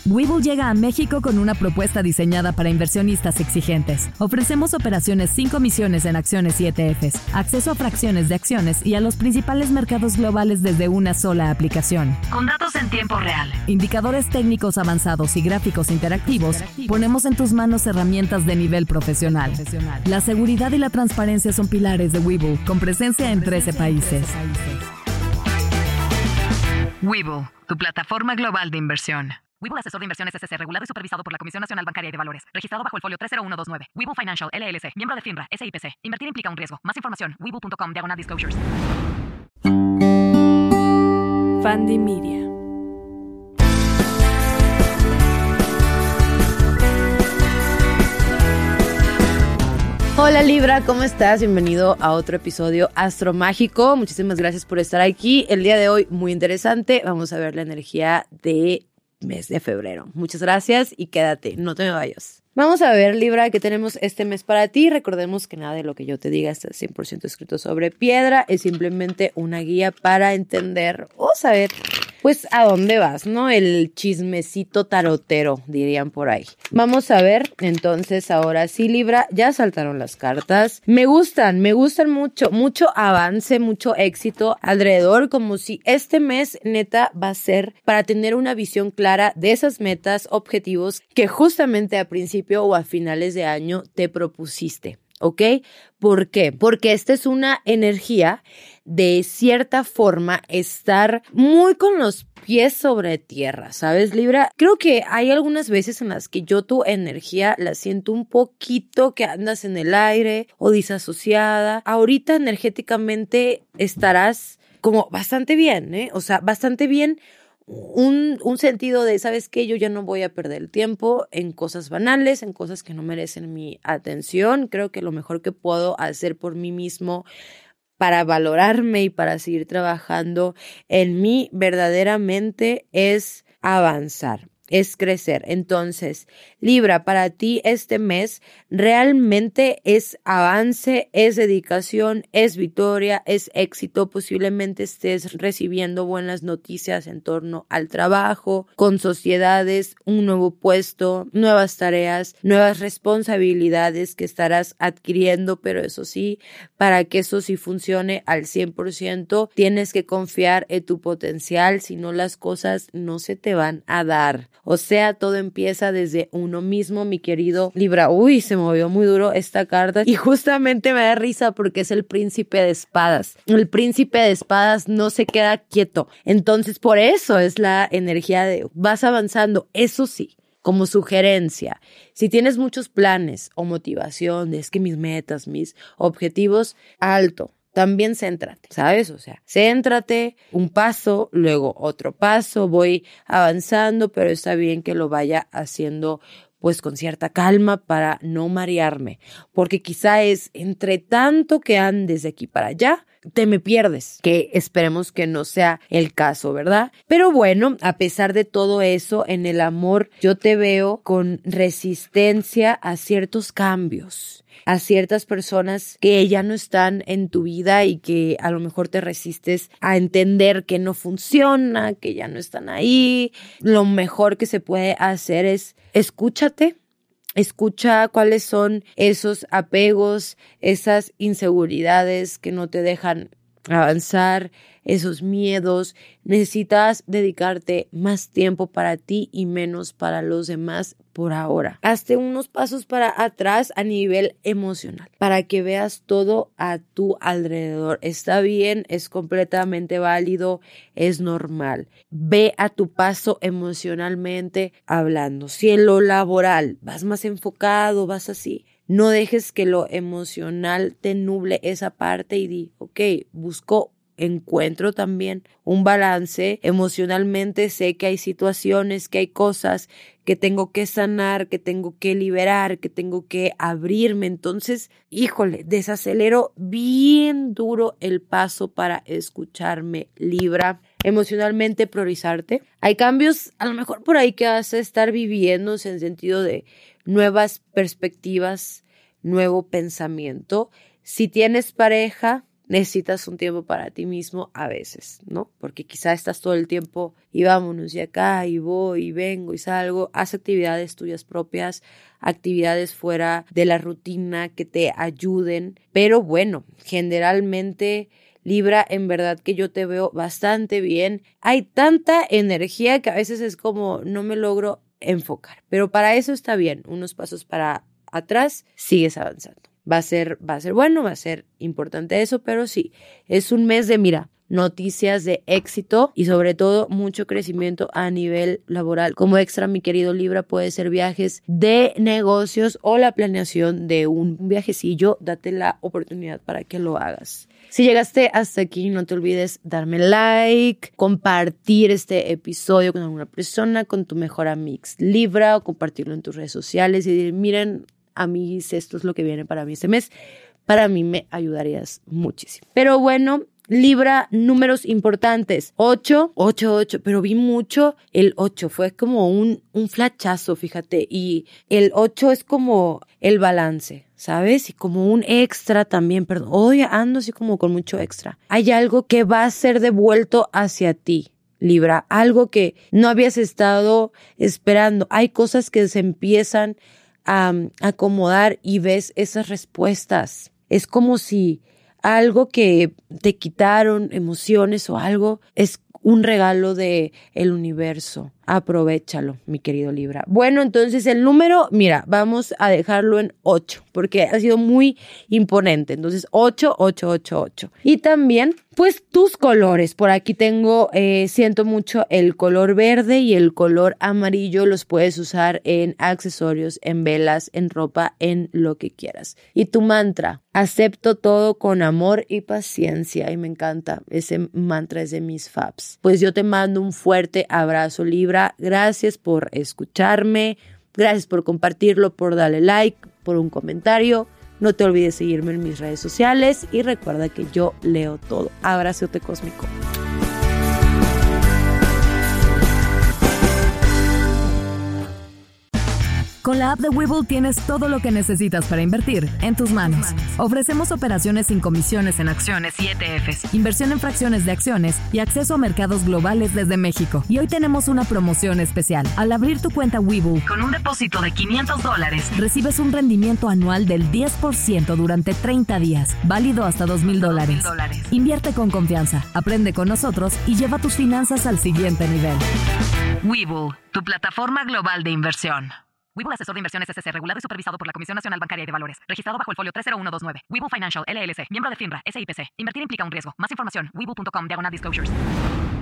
Webull llega a México con una propuesta diseñada para inversionistas exigentes. Ofrecemos operaciones sin comisiones en acciones y ETFs, acceso a fracciones de acciones y a los principales mercados globales desde una sola aplicación. Con datos en tiempo real, indicadores técnicos avanzados y gráficos interactivos, ponemos en tus manos herramientas de nivel profesional. La seguridad y la transparencia son pilares de Webull, con presencia en 13 países. Webull, tu plataforma global de inversión. Webull Asesor de Inversiones S.C. regulado y supervisado por la Comisión Nacional Bancaria y de Valores. Registrado bajo el folio 30129. Webull Financial, LLC. Miembro de FINRA, SIPC. Invertir implica un riesgo. Más información, webull.com/disclosures. Fandi Media. Hola Libra, ¿cómo estás? Bienvenido a otro episodio astromágico. Muchísimas gracias por estar aquí. El día de hoy, muy interesante. Vamos a ver la energía de mes de febrero. Muchas gracias y quédate, no te me vayas. Vamos a ver, Libra, qué tenemos este mes para ti. Recordemos que nada de lo que yo te diga está 100% escrito sobre piedra. Es simplemente una guía para entender o saber, pues, a dónde vas, ¿no? El chismecito tarotero, dirían por ahí. Vamos a ver, entonces, ahora sí, Libra, ya saltaron las cartas. Me gustan mucho, mucho avance, mucho éxito alrededor, como si este mes, neta, va a ser para tener una visión clara de esas metas, objetivos que justamente a principio o a finales de año te propusiste, ¿ok? ¿Por qué? Porque esta es una energía de cierta forma estar muy con los pies sobre tierra, ¿sabes, Libra? Creo que hay algunas veces en las que yo tu energía la siento un poquito que andas en el aire o disasociada. Ahorita energéticamente estarás como bastante bien, ¿eh? O sea, bastante bien. Un sentido de, ¿sabes qué? Yo ya no voy a perder el tiempo en cosas banales, en cosas que no merecen mi atención. Creo que lo mejor que puedo hacer por mí mismo para valorarme y para seguir trabajando en mí verdaderamente es avanzar, es crecer. Entonces, Libra, para ti este mes realmente es avance, es dedicación, es victoria, es éxito. Posiblemente estés recibiendo buenas noticias en torno al trabajo, con sociedades, un nuevo puesto, nuevas tareas, nuevas responsabilidades que estarás adquiriendo, pero eso sí, para que eso sí funcione al 100%, tienes que confiar en tu potencial, si no las cosas no se te van a dar. O sea, todo empieza desde uno mismo, mi querido Libra. Uy, se movió muy duro esta carta y justamente me da risa porque es el príncipe de espadas. El príncipe de espadas no se queda quieto. Entonces, por eso es la energía de vas avanzando. Eso sí, como sugerencia, si tienes muchos planes o motivaciones, que mis metas, mis objetivos, alto. También céntrate, ¿sabes? O sea, céntrate, un paso, luego otro paso, voy avanzando, pero está bien que lo vaya haciendo pues con cierta calma para no marearme, porque quizá es entre tanto que andes de aquí para allá, te me pierdes, que esperemos que no sea el caso, ¿verdad? Pero bueno, a pesar de todo eso, en el amor yo te veo con resistencia a ciertos cambios, a ciertas personas que ya no están en tu vida y que a lo mejor te resistes a entender que no funciona, que ya no están ahí. Lo mejor que se puede hacer es escúchate. Escucha cuáles son esos apegos, esas inseguridades que no te dejan avanzar, esos miedos. Necesitas dedicarte más tiempo para ti y menos para los demás por ahora. Hazte unos pasos para atrás a nivel emocional para que veas todo a tu alrededor. Está bien, es completamente válido, es normal. Ve a tu paso emocionalmente hablando. Si en lo laboral vas más enfocado, vas así, no dejes que lo emocional te nuble esa parte y di, ok, encuentro también un balance emocionalmente. Sé que hay situaciones, que hay cosas que tengo que sanar, que tengo que liberar, que tengo que abrirme. Entonces, híjole, desacelero bien duro el paso para escucharme, Libra. Emocionalmente priorizarte. Hay cambios a lo mejor por ahí que vas a estar viviendo en sentido de nuevas perspectivas, nuevo pensamiento. Si tienes pareja, necesitas un tiempo para ti mismo a veces, ¿no? Porque quizá estás todo el tiempo y vámonos y acá y voy y vengo y salgo. Haz actividades tuyas propias, actividades fuera de la rutina que te ayuden. Pero bueno, generalmente, Libra, en verdad que yo te veo bastante bien. Hay tanta energía que a veces es como no me logro enfocar. Pero para eso está bien. Unos pasos para atrás, sigues avanzando. Va a ser bueno, va a ser importante eso, pero sí, es un mes de, mira, noticias de éxito y sobre todo mucho crecimiento a nivel laboral. Como extra, mi querido Libra, puede ser viajes de negocios o la planeación de un viajecillo. Date la oportunidad para que lo hagas. Si llegaste hasta aquí, no te olvides darme like, compartir este episodio con alguna persona, con tu mejor amix Libra, o compartirlo en tus redes sociales y decir, miren, a mí esto es lo que viene para mí este mes. Para mí me ayudarías muchísimo. Pero bueno, Libra, números importantes. 8, pero vi mucho el 8. Fue como un flachazo, fíjate. Y el 8 es como el balance, ¿sabes? Y como un extra también, perdón. Hoy ando así como con mucho extra. Hay algo que va a ser devuelto hacia ti, Libra. Algo que no habías estado esperando. Hay cosas que se empiezan a acomodar y ves esas respuestas. Es como si algo que te quitaron, emociones o algo, es un regalo de el universo. Aprovéchalo, mi querido Libra. Bueno, entonces el número, mira, vamos a dejarlo en 8, porque ha sido muy imponente. Entonces 8. Y también, pues tus colores. Por aquí tengo, siento mucho el color verde y el color amarillo. Los puedes usar en accesorios, en velas, en ropa, en lo que quieras. Y tu mantra, acepto todo con amor y paciencia. Y me encanta, ese mantra es de mis faves. Pues yo te mando un fuerte abrazo, Libra. Gracias por escucharme, gracias por compartirlo, por darle like, por un comentario. No te olvides seguirme en mis redes sociales y recuerda que yo leo todo. Abrazote cósmico. Con la app de Webull tienes todo lo que necesitas para invertir en tus manos. Ofrecemos operaciones sin comisiones en acciones y ETFs, inversión en fracciones de acciones y acceso a mercados globales desde México. Y hoy tenemos una promoción especial. Al abrir tu cuenta Webull con un depósito de $500, recibes un rendimiento anual del 10% durante 30 días, válido hasta $2,000. Invierte con confianza, aprende con nosotros y lleva tus finanzas al siguiente nivel. Webull, tu plataforma global de inversión. Webull Asesor de Inversiones S.C. regulado y supervisado por la Comisión Nacional Bancaria y de Valores. Registrado bajo el folio 30129. Webull Financial LLC. Miembro de FINRA. SIPC. Invertir implica un riesgo. Más información. Webull.com/disclosures.